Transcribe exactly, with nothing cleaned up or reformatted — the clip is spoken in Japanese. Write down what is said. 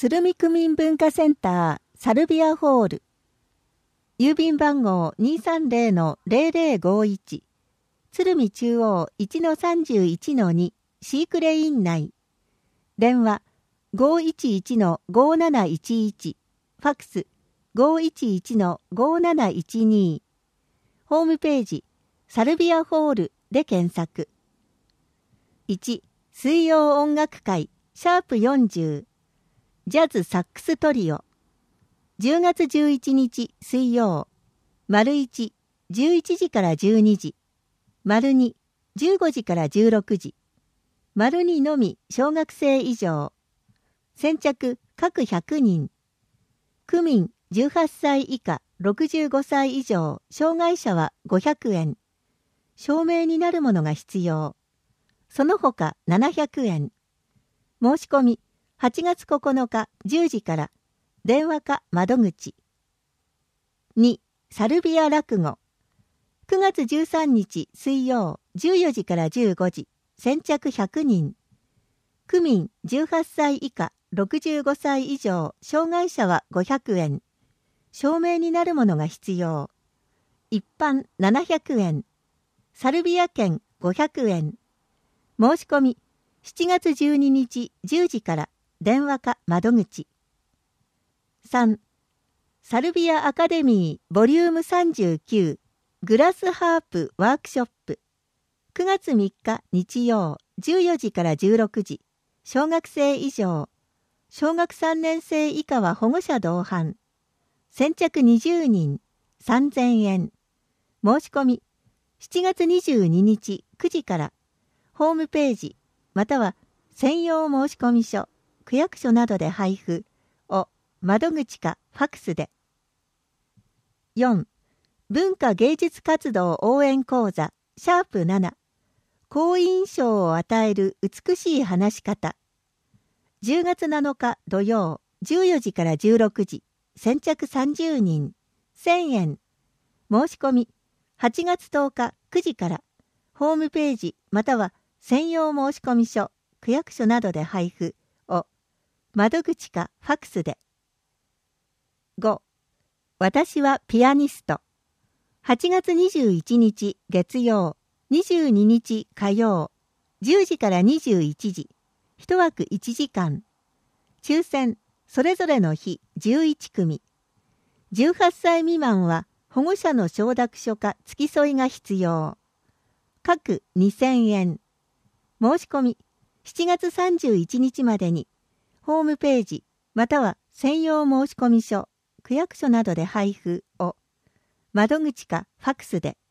鶴見区民文化センターサルビアホール、郵便番号 にーさんぜろのぜろぜろごいち、鶴見中央 いちのさんじゅういちのに シークレイン内、電話 ごーいちいちのごーなないちいち、ファックス ごーいちいちのごーなないちに、ホームページサルビアホールで検索。いち. 水曜音楽会シャープよんじゅうジャズサックストリオ、じゅうがつじゅういちにち水曜、丸いち、じゅういちじからじゅうにじ、丸に、じゅうごじからじゅうろくじ、丸にのみ小学生以上、先着各ひゃくにん、区民じゅうはっさい以下ろくじゅうごさい以上、障害者はごひゃくえん、証明になるものが必要、その他ななひゃくえん、申し込みはちがつここのかじゅうじから電話か窓口。に. サルビア落語くがつじゅうさんにち水曜じゅうよじからじゅうごじ、先着ひゃくにん、区民じゅうはっさい以下ろくじゅうごさい以上、障害者はごひゃくえん、証明になるものが必要、一般ななひゃくえん、サルビア券ごひゃくえん、申し込みしちがつじゅうににちじゅうじから電話か窓口。さん. サルビアアカデミーボリュームさんじゅうきゅうグラスハープワークショップくがつみっか日曜じゅうよじからじゅうろくじ、小学生以上、小学さんねん生以下は保護者同伴、先着にじゅうにんさんぜんえん、申し込みしちがつにじゅうににちくじからホームページまたは専用申込書、区役所などで配布を窓口かファックスで。よん. 文化芸術活動応援講座シャープなな好印象を与える美しい話し方、じゅうがつなのか土曜じゅうよじからじゅうろくじ、先着さんじゅうにんせんえん、申し込みはちがつとおかくじからホームページまたは専用申込書、区役所などで配布を窓口かファックスで。ご. 私はピアニストはちがつにじゅういちにち月曜、にじゅうににち火曜、じゅうじからにじゅういちじ、一枠いちじかん、抽選それぞれの日じゅういちくみ、じゅうはっさい未満は保護者の承諾書か付き添いが必要、各にせんえん、申し込みしちがつさんじゅういちにちまでにホームページまたは専用申込書、区役所などで配布を窓口かファックスで。